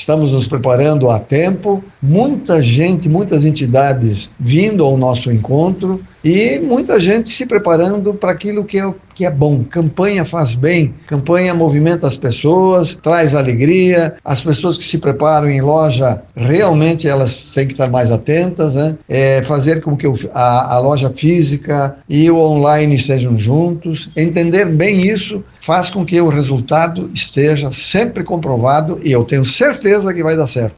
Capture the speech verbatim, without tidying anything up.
estamos nos preparando a tempo, muita gente, muitas entidades vindo ao nosso encontro e muita gente se preparando para aquilo que é, que é bom. Campanha faz bem, campanha movimenta as pessoas, traz alegria, as pessoas que se preparam em loja, realmente elas têm que estar mais atentas, né? É, fazer com que o, a, a loja física e o online estejam juntos, entender bem isso faz com que o resultado esteja sempre comprovado e eu tenho certeza que vai dar certo.